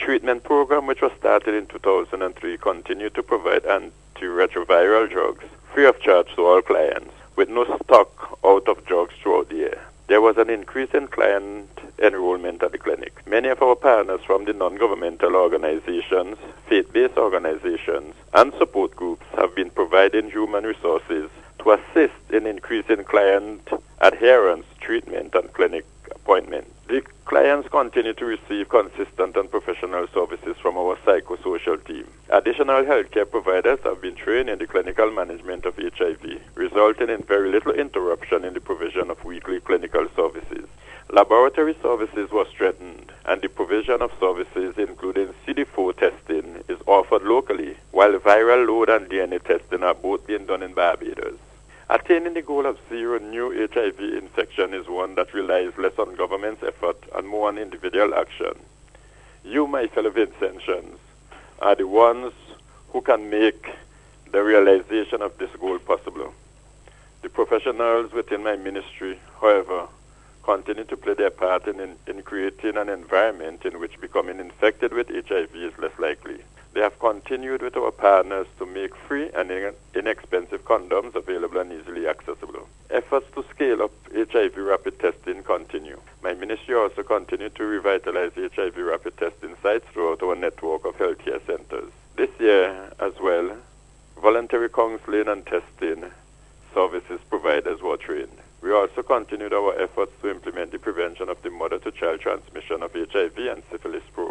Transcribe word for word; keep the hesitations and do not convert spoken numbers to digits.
treatment program, which was started in two thousand three, continued to provide antiretroviral drugs free of charge to all clients, with no stock out of drugs throughout the year. There was an increase in client enrollment at the clinic. Many of our partners from the non-governmental organizations, faith-based organizations, and support groups have been providing human resources to assist in increasing client adherence, treatment, and clinic appointments. The clients continue to receive consistent and professional services from our psychosocial team. Additional healthcare providers have been trained in the clinical management of H I V, resulting in very little interruption in the provision of weekly clinical services. Laboratory services were strengthened, and the provision of services, including C D four testing, is offered locally, while viral load and D N A testing are both being done in Barbados. Attaining the goal of zero new H I V infection is one that relies less on government's effort and more on individual action. You, my fellow Vincentians, are the ones who can make the realization of this goal possible. The professionals within my ministry, however, continue to play their part in, in, in creating an environment in which becoming infected with H I V is less likely. They have continued with our partners to make free and in, inexpensive condoms available and easily accessible. Efforts to scale up H I V rapid testing continue. My ministry also continued to revitalize H I V rapid testing sites throughout our network of healthcare centers. This year as well, voluntary counseling and testing services providers were trained. We also continued our efforts to implement the prevention of the mother-to-child transmission of H I V and syphilis program.